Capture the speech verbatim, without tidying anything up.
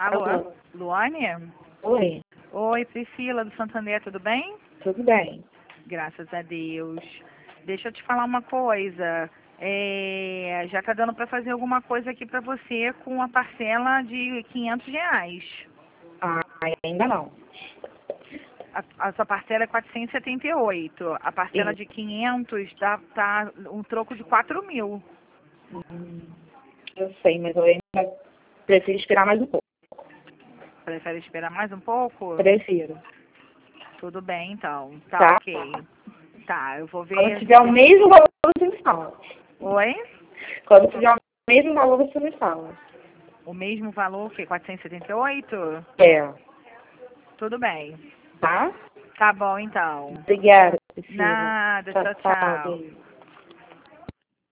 Alô, Alô. Luane? Oi, Oi, Priscila do Santander, tudo bem? tudo bem? Graças a Deus. Deixa eu te falar uma coisa. É, já tá dando para fazer alguma coisa aqui para você com a parcela de quinhentos reais. Ah, ainda não. A, a sua parcela é quatrocentos e setenta e oito. A parcela Isso. de quinhentos dá, tá um troco de quatro mil. Hum, eu sei, mas eu ainda prefiro esperar mais um pouco. Prefere esperar mais um pouco? Prefiro, Tudo bem, então. Tá, tá? ok. Tá, eu vou Quando ver. tiver o mesmo valor, você me fala. Oi? Quando tiver o mesmo valor, você me fala. O mesmo valor que quatrocentos e setenta e oito? É, Tudo bem. tá? Tá bom, então. Obrigada, Priscila. Nada, Tchau, tchau, tchau. tchau. Beijo.